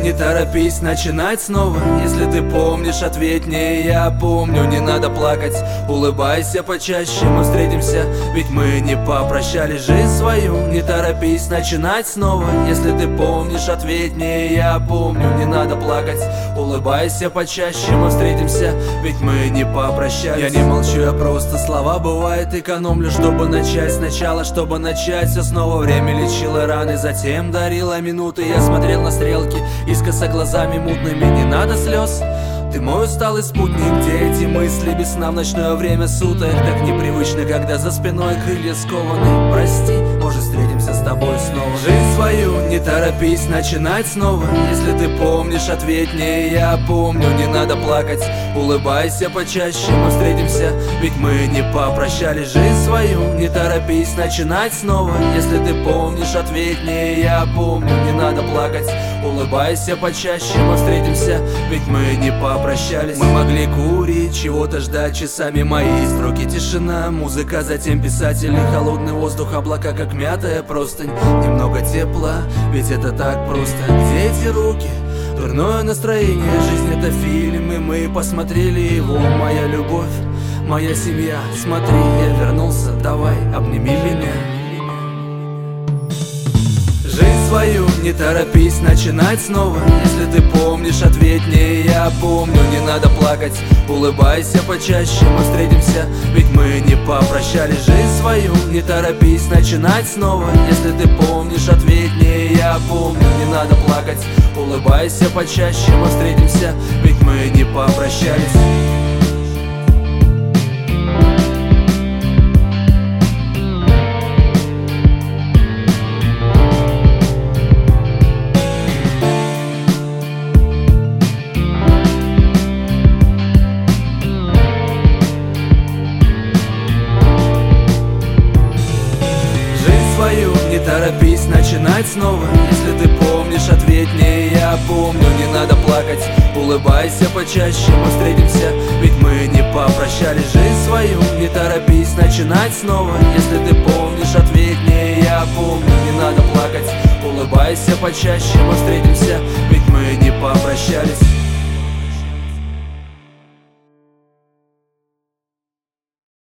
не торопись начинать снова. Если ты помнишь, ответь мне, я помню. Не надо плакать, улыбайся почаще. Мы встретимся, ведь мы не попрощались. Жизнь свою не торопись начинать снова. Если ты помнишь, ответь мне, я помню. Не надо плакать, улыбайся почаще. Мы встретимся, ведь мы не попрощались. Я не молчу, я просто слова бывает экономлю, чтобы начать сначала, чтобы начать все снова. Время лечило раны, затем дарило минуты. Я смотрел на стрелки, искоса глазами мутными. Не надо слез, ты мой усталый спутник. Где эти мысли без сна в ночное время суток? Так непривычно, когда за спиной крылья скованы. Прости, может встретимся с тобой снова. Жизнь свою не торопись начинать снова. Если ты помнишь, ответь мне, я помню. Не надо плакать, улыбайся почаще. Мы встретимся, ведь мы не попрощались. Жизнь свою не торопись начинать снова. Если ты помнишь, ответь мне, я помню. Не надо плакать, улыбайся почаще. Мы встретимся, ведь мы не попрощались. Мы могли курить, чего-то ждать часами. Мои строки тишина, музыка, затем писатели. Холодный воздух, облака как мятая простынь. Немного тепла, ведь это так просто. Где эти руки? Дурное настроение, жизнь это фильм, и мы посмотрели его. Моя любовь, моя семья, смотри, я вернулся, давай, обними меня. Жизнь свою не торопись начинать снова. Если ты помнишь, ответь мне, я помню. Не надо плакать, улыбайся почаще. Мы встретимся, ведь мы не попрощались. Жизнь свою не торопись начинать снова. Если ты помнишь, ответь мне, я помню. Не надо плакать, улыбайся почаще. Мы встретимся, ведь мы не попрощались. Не торопись начинать снова. Если ты помнишь, ответь мне, я помню. Не надо плакать, улыбайся почаще. Мы встретимся, ведь мы не попрощались. Жизнь свою не торопись начинать снова. Если ты помнишь, ответь мне, я помню. Не надо плакать, улыбайся почаще. Мы встретимся, ведь мы не попрощались.